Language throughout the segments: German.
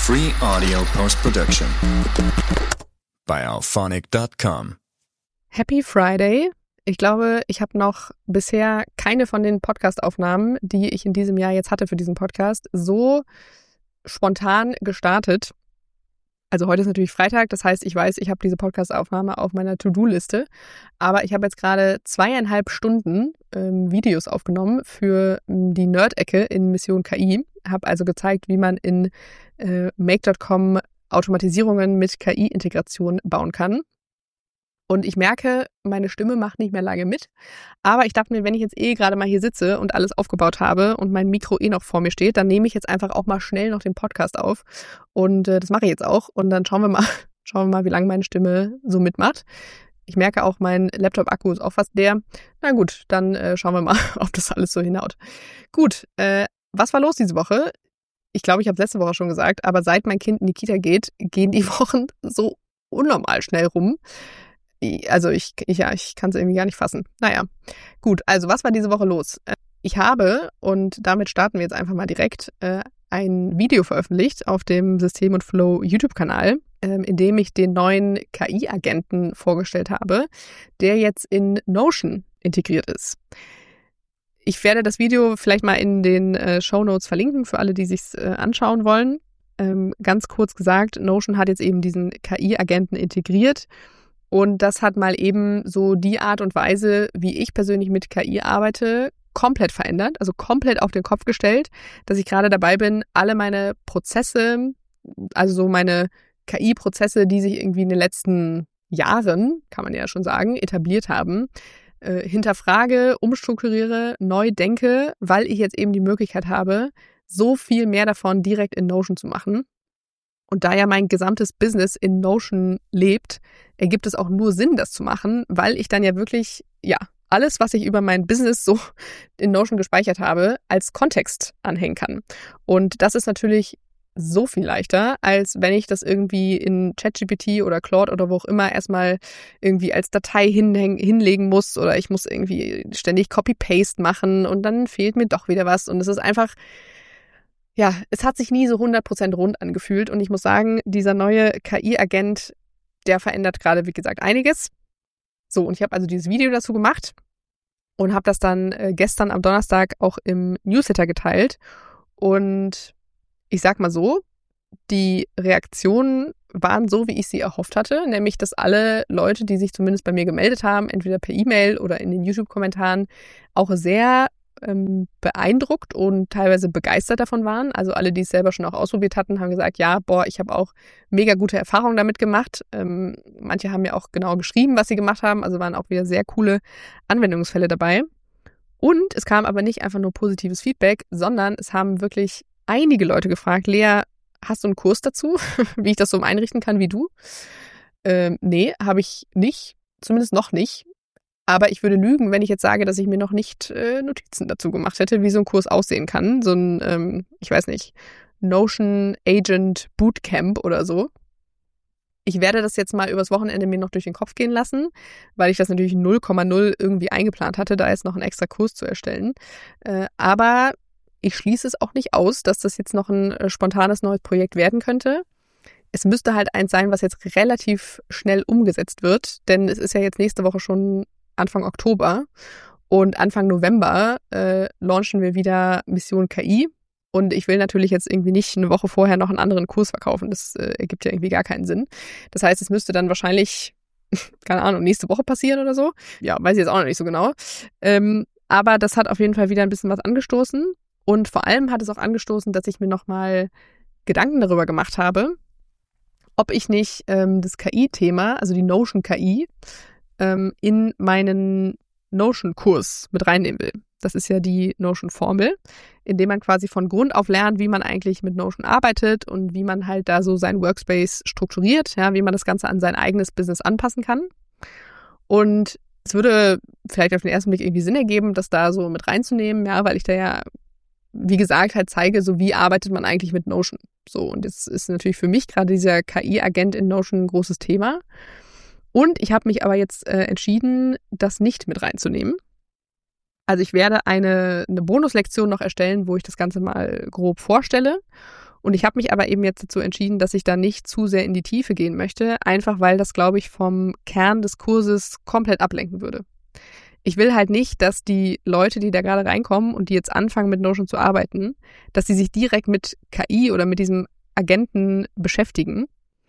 Free audio post-production by Auphonic.com. Happy Friday. Ich glaube, ich habe noch bisher keine von den Podcast-Aufnahmen, die ich in diesem Jahr jetzt hatte für diesen Podcast, so spontan gestartet. Also heute ist natürlich Freitag, das heißt, ich weiß, ich habe diese Podcast-Aufnahme auf meiner To-Do-Liste, aber ich habe jetzt gerade 2,5 Stunden Videos aufgenommen für die Nerd-Ecke in Mission KI, habe also gezeigt, wie man in Make.com Automatisierungen mit KI-Integration bauen kann. Und ich merke, meine Stimme macht nicht mehr lange mit. Aber ich dachte mir, wenn ich jetzt gerade mal hier sitze und alles aufgebaut habe und mein Mikro noch vor mir steht, dann nehme ich jetzt einfach auch mal schnell noch den Podcast auf. Und das mache ich jetzt auch. Und dann schauen wir mal, wie lange meine Stimme so mitmacht. Ich merke auch, mein Laptop-Akku ist auch fast leer. Na gut, dann schauen wir mal, ob das alles so hinhaut. Gut, was war los diese Woche? Ich glaube, ich habe es letzte Woche schon gesagt, aber seit mein Kind in die Kita geht, gehen die Wochen so unnormal schnell rum. Also ich kann es irgendwie gar nicht fassen. Naja, gut, also was war diese Woche los? Ich habe, und damit starten wir jetzt einfach mal direkt, ein Video veröffentlicht auf dem System und Flow YouTube-Kanal, in dem ich den neuen KI-Agenten vorgestellt habe, der jetzt in Notion integriert ist. Ich werde das Video vielleicht mal in den Shownotes verlinken für alle, die sich's anschauen wollen. Ganz kurz gesagt, Notion hat jetzt eben diesen KI-Agenten integriert. Und das hat mal eben so die Art und Weise, wie ich persönlich mit KI arbeite, komplett verändert, also komplett auf den Kopf gestellt, dass ich gerade dabei bin, alle meine Prozesse, also so meine KI-Prozesse, die sich irgendwie in den letzten Jahren, kann man ja schon sagen, etabliert haben, hinterfrage, umstrukturiere, neu denke, weil ich jetzt eben die Möglichkeit habe, so viel mehr davon direkt in Notion zu machen. Und da ja mein gesamtes Business in Notion lebt, ergibt es auch nur Sinn, das zu machen, weil ich dann ja wirklich, alles, was ich über mein Business so in Notion gespeichert habe, als Kontext anhängen kann. Und das ist natürlich so viel leichter, als wenn ich das irgendwie in ChatGPT oder Claude oder wo auch immer erstmal irgendwie als Datei hinlegen muss oder ich muss irgendwie ständig Copy-Paste machen und dann fehlt mir doch wieder was. Und es ist einfach... Ja, es hat sich nie so 100% rund angefühlt und ich muss sagen, dieser neue KI-Agent, der verändert gerade, wie gesagt, einiges. So, und ich habe also dieses Video dazu gemacht und habe das dann gestern am Donnerstag auch im Newsletter geteilt und ich sag mal so, die Reaktionen waren so, wie ich sie erhofft hatte, nämlich, dass alle Leute, die sich zumindest bei mir gemeldet haben, entweder per E-Mail oder in den YouTube-Kommentaren, auch sehr beeindruckt und teilweise begeistert davon waren. Also alle, die es selber schon auch ausprobiert hatten, haben gesagt, ja, ich habe auch mega gute Erfahrungen damit gemacht. Manche haben ja auch genau geschrieben, was sie gemacht haben. Also waren auch wieder sehr coole Anwendungsfälle dabei. Und es kam aber nicht einfach nur positives Feedback, sondern es haben wirklich einige Leute gefragt, Lea, hast du einen Kurs dazu, wie ich das so einrichten kann wie du? Nee, habe ich nicht, zumindest noch nicht. Aber ich würde lügen, wenn ich jetzt sage, dass ich mir noch nicht Notizen dazu gemacht hätte, wie so ein Kurs aussehen kann. So ein, ich weiß nicht, Notion Agent Bootcamp oder so. Ich werde das jetzt mal übers Wochenende mir noch durch den Kopf gehen lassen, weil ich das natürlich 0,0 irgendwie eingeplant hatte, da jetzt noch einen extra Kurs zu erstellen. Aber ich schließe es auch nicht aus, dass das jetzt noch ein spontanes neues Projekt werden könnte. Es müsste halt eins sein, was jetzt relativ schnell umgesetzt wird, denn es ist ja jetzt nächste Woche schon Anfang Oktober und Anfang November launchen wir wieder Mission KI und ich will natürlich jetzt irgendwie nicht eine Woche vorher noch einen anderen Kurs verkaufen, das ergibt ja irgendwie gar keinen Sinn. Das heißt, es müsste dann wahrscheinlich, keine Ahnung, nächste Woche passieren oder so. Ja, weiß ich jetzt auch noch nicht so genau. Aber das hat auf jeden Fall wieder ein bisschen was angestoßen und vor allem hat es auch angestoßen, dass ich mir nochmal Gedanken darüber gemacht habe, ob ich nicht das KI-Thema, also die Notion KI, in meinen Notion-Kurs mit reinnehmen will. Das ist ja die Notion-Formel, in dem man quasi von Grund auf lernt, wie man eigentlich mit Notion arbeitet und wie man halt da so sein Workspace strukturiert, ja, wie man das Ganze an sein eigenes Business anpassen kann. Und es würde vielleicht auf den ersten Blick irgendwie Sinn ergeben, das da so mit reinzunehmen, ja, weil ich da ja, wie gesagt, halt zeige, so wie arbeitet man eigentlich mit Notion. So, und jetzt ist natürlich für mich gerade dieser KI-Agent in Notion ein großes Thema. Und ich habe mich aber jetzt entschieden, das nicht mit reinzunehmen. Also ich werde eine Bonuslektion noch erstellen, wo ich das Ganze mal grob vorstelle Und ich habe mich aber eben jetzt dazu entschieden, dass ich da nicht zu sehr in die Tiefe gehen möchte, einfach weil das, glaube ich, vom Kern des Kurses komplett ablenken würde. Ich will halt nicht, dass die Leute, die da gerade reinkommen und die jetzt anfangen mit Notion zu arbeiten, dass sie sich direkt mit KI oder mit diesem Agenten beschäftigen.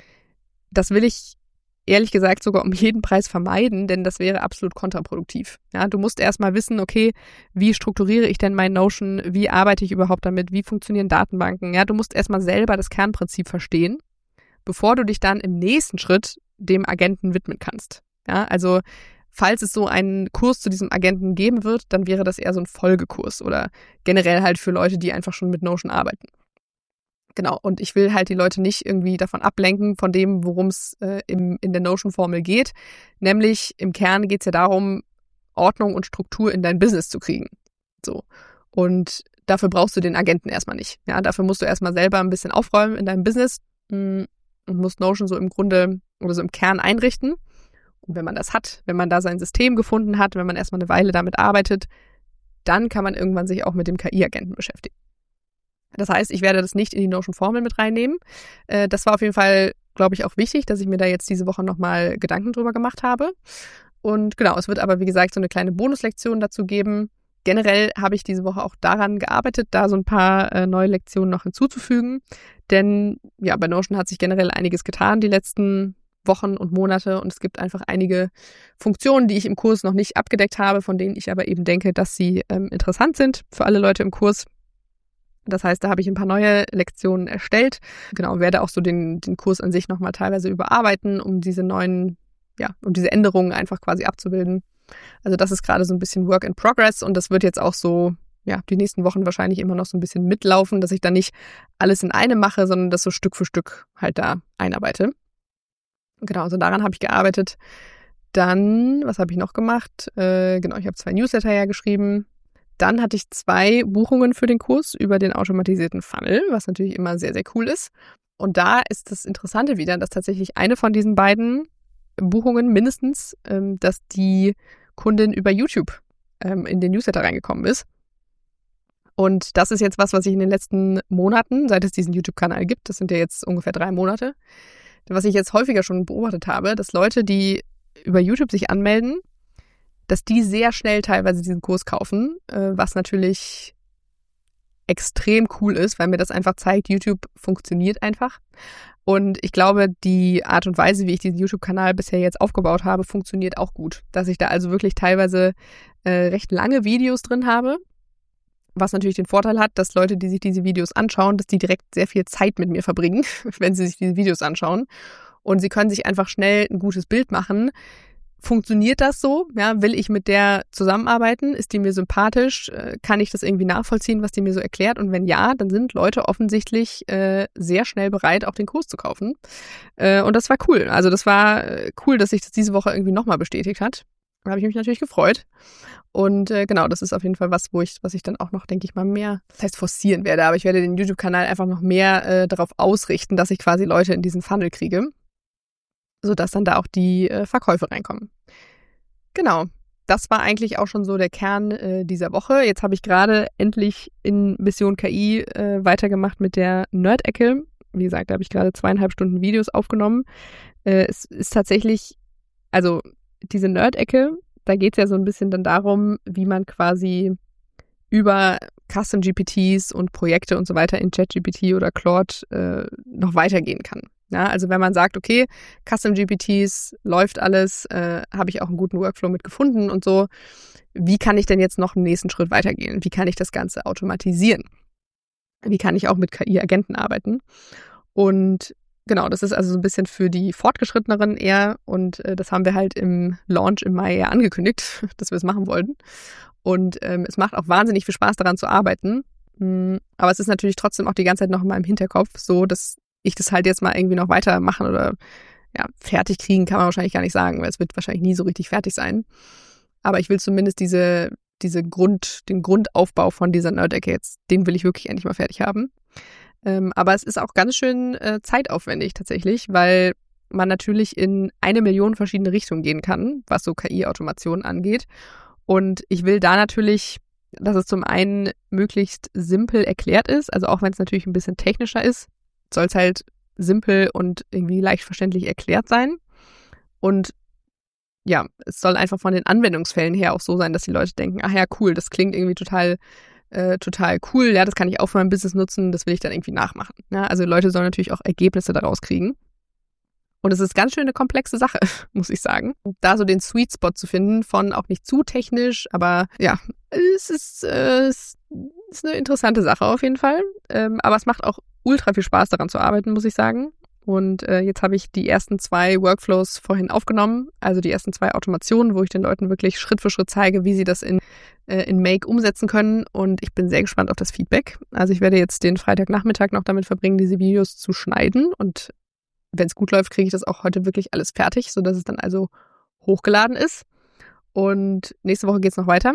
Das will ich ehrlich gesagt sogar um jeden Preis vermeiden, denn das wäre absolut kontraproduktiv. Ja, du musst erstmal wissen, okay, wie strukturiere ich denn mein Notion, wie arbeite ich überhaupt damit, wie funktionieren Datenbanken. Ja, du musst erstmal selber das Kernprinzip verstehen, bevor du dich dann im nächsten Schritt dem Agenten widmen kannst. Ja, also falls es so einen Kurs zu diesem Agenten geben wird, dann wäre das eher so ein Folgekurs oder generell halt für Leute, die einfach schon mit Notion arbeiten. Genau, und ich will halt die Leute nicht irgendwie davon ablenken, von dem, worum es in der Notion-Formel geht. Nämlich im Kern geht es ja darum, Ordnung und Struktur in dein Business zu kriegen. So. Und dafür brauchst du den Agenten erstmal nicht. Ja, dafür musst du erstmal selber ein bisschen aufräumen in deinem Business und musst Notion so im Grunde oder so im Kern einrichten. Und wenn man das hat, wenn man da sein System gefunden hat, wenn man erstmal eine Weile damit arbeitet, dann kann man irgendwann sich auch mit dem KI-Agenten beschäftigen. Das heißt, ich werde das nicht in die Notion-Formel mit reinnehmen. Das war auf jeden Fall, glaube ich, auch wichtig, dass ich mir da jetzt diese Woche nochmal Gedanken drüber gemacht habe. Und genau, es wird aber, wie gesagt, so eine kleine Bonuslektion dazu geben. Generell habe ich diese Woche auch daran gearbeitet, da so ein paar neue Lektionen noch hinzuzufügen. Denn ja, bei Notion hat sich generell einiges getan die letzten Wochen und Monate und es gibt einfach einige Funktionen, die ich im Kurs noch nicht abgedeckt habe, von denen ich aber eben denke, dass sie interessant sind für alle Leute im Kurs. Das heißt, da habe ich ein paar neue Lektionen erstellt. Genau, werde auch so den Kurs an sich nochmal teilweise überarbeiten, um diese neuen, um diese Änderungen einfach quasi abzubilden. Also das ist gerade so ein bisschen Work in Progress und das wird jetzt auch so, die nächsten Wochen wahrscheinlich immer noch so ein bisschen mitlaufen, dass ich da nicht alles in einem mache, sondern das so Stück für Stück halt da einarbeite. Genau, also daran habe ich gearbeitet. Dann, was habe ich noch gemacht? Ich habe 2 Newsletter ja geschrieben. Dann hatte ich 2 Buchungen für den Kurs über den automatisierten Funnel, was natürlich immer sehr, sehr cool ist. Und da ist das Interessante wieder, dass tatsächlich eine von diesen beiden Buchungen mindestens, dass die Kundin über YouTube in den Newsletter reingekommen ist. Und das ist jetzt was ich in den letzten Monaten, seit es diesen YouTube-Kanal gibt, das sind ja jetzt ungefähr 3 Monate, was ich jetzt häufiger schon beobachtet habe, dass Leute, die über YouTube sich anmelden, dass die sehr schnell teilweise diesen Kurs kaufen, was natürlich extrem cool ist, weil mir das einfach zeigt, YouTube funktioniert einfach. Und ich glaube, die Art und Weise, wie ich diesen YouTube-Kanal bisher jetzt aufgebaut habe, funktioniert auch gut. Dass ich da also wirklich teilweise recht lange Videos drin habe, was natürlich den Vorteil hat, dass Leute, die sich diese Videos anschauen, dass die direkt sehr viel Zeit mit mir verbringen, wenn sie sich diese Videos anschauen. Und sie können sich einfach schnell ein gutes Bild machen. Funktioniert das so? Ja, will ich mit der zusammenarbeiten? Ist die mir sympathisch? Kann ich das irgendwie nachvollziehen, was die mir so erklärt? Und wenn ja, dann sind Leute offensichtlich sehr schnell bereit, auch den Kurs zu kaufen. Und das war cool. Also das war cool, dass sich das diese Woche irgendwie nochmal bestätigt hat. Da habe ich mich natürlich gefreut. Und genau, das ist auf jeden Fall was ich dann auch noch, denke ich mal, mehr, das heißt forcieren werde. Aber ich werde den YouTube-Kanal einfach noch mehr darauf ausrichten, dass ich quasi Leute in diesen Funnel kriege, sodass dann da auch die Verkäufe reinkommen. Genau, das war eigentlich auch schon so der Kern dieser Woche. Jetzt habe ich gerade endlich in Mission KI weitergemacht mit der Nerd-Ecke. Wie gesagt, da habe ich gerade 2,5 Stunden Videos aufgenommen. Es ist tatsächlich, also diese Nerd-Ecke, da geht es ja so ein bisschen dann darum, wie man quasi über Custom-GPTs und Projekte und so weiter in ChatGPT oder Claude noch weitergehen kann. Ja, also wenn man sagt, okay, Custom-GPTs läuft alles, habe ich auch einen guten Workflow mit gefunden und so, wie kann ich denn jetzt noch einen nächsten Schritt weitergehen? Wie kann ich das Ganze automatisieren? Wie kann ich auch mit KI-Agenten arbeiten? Und genau, das ist also so ein bisschen für die Fortgeschritteneren eher und das haben wir halt im Launch im Mai eher angekündigt, dass wir es machen wollten. Und es macht auch wahnsinnig viel Spaß daran zu arbeiten. Aber es ist natürlich trotzdem auch die ganze Zeit noch mal im Hinterkopf, so dass ich das halt jetzt mal irgendwie noch weitermachen oder fertig kriegen kann man wahrscheinlich gar nicht sagen, weil es wird wahrscheinlich nie so richtig fertig sein. Aber ich will zumindest den Grundaufbau von dieser Nerd-Ecke jetzt, den will ich wirklich endlich mal fertig haben. Aber es ist auch ganz schön zeitaufwendig tatsächlich, weil man natürlich in 1 Million verschiedene Richtungen gehen kann, was so KI-Automation angeht. Und ich will da natürlich dass es zum einen möglichst simpel erklärt ist, also auch wenn es natürlich ein bisschen technischer ist, soll es halt simpel und irgendwie leicht verständlich erklärt sein. Und ja, es soll einfach von den Anwendungsfällen her auch so sein, dass die Leute denken, ach ja, cool, das klingt irgendwie total cool, ja, das kann ich auch für mein Business nutzen, das will ich dann irgendwie nachmachen. Ja, also Leute sollen natürlich auch Ergebnisse daraus kriegen. Und es ist ganz schön eine komplexe Sache, muss ich sagen. Da so den Sweet Spot zu finden von auch nicht zu technisch, aber ja, es ist eine interessante Sache auf jeden Fall. Aber es macht auch ultra viel Spaß daran zu arbeiten, muss ich sagen. Und jetzt habe ich die ersten 2 Workflows vorhin aufgenommen, also die ersten 2 Automationen, wo ich den Leuten wirklich Schritt für Schritt zeige, wie sie das in Make umsetzen können. Und ich bin sehr gespannt auf das Feedback. Also ich werde jetzt den Freitagnachmittag noch damit verbringen, diese Videos zu schneiden. Und wenn es gut läuft, kriege ich das auch heute wirklich alles fertig, sodass es dann also hochgeladen ist. Und nächste Woche geht es noch weiter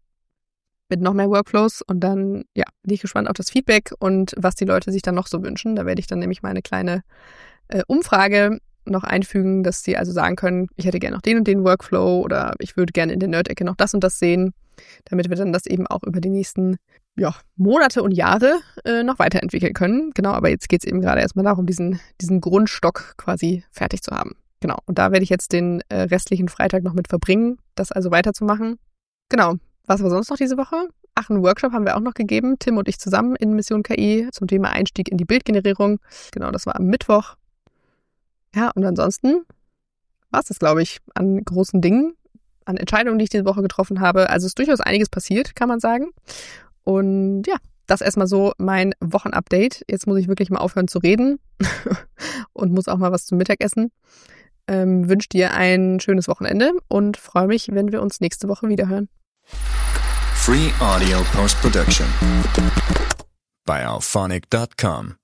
mit noch mehr Workflows. Und dann ja, bin ich gespannt auf das Feedback und was die Leute sich dann noch so wünschen. Da werde ich dann nämlich mal eine kleine Umfrage noch einfügen, dass sie also sagen können, ich hätte gerne noch den und den Workflow oder ich würde gerne in der Nerd-Ecke noch das und das sehen, damit wir dann das eben auch über die nächsten Monate und Jahre noch weiterentwickeln können. Genau, aber jetzt geht es eben gerade erstmal darum, diesen Grundstock quasi fertig zu haben. Genau, und da werde ich jetzt den restlichen Freitag noch mit verbringen, das also weiterzumachen. Genau, was war sonst noch diese Woche? Ach, einen Workshop haben wir auch noch gegeben, Tim und ich zusammen in Mission KI zum Thema Einstieg in die Bildgenerierung. Genau, das war am Mittwoch. Ja, und ansonsten war es das, glaube ich, an großen Dingen, an Entscheidungen, die ich diese Woche getroffen habe. Also ist durchaus einiges passiert, kann man sagen. Und ja, das erstmal so mein Wochenupdate. Jetzt muss ich wirklich mal aufhören zu reden und muss auch mal was zum Mittagessen. Wünsche dir ein schönes Wochenende und freue mich, wenn wir uns nächste Woche wiederhören. Free Audio Post Production by Alphonic.com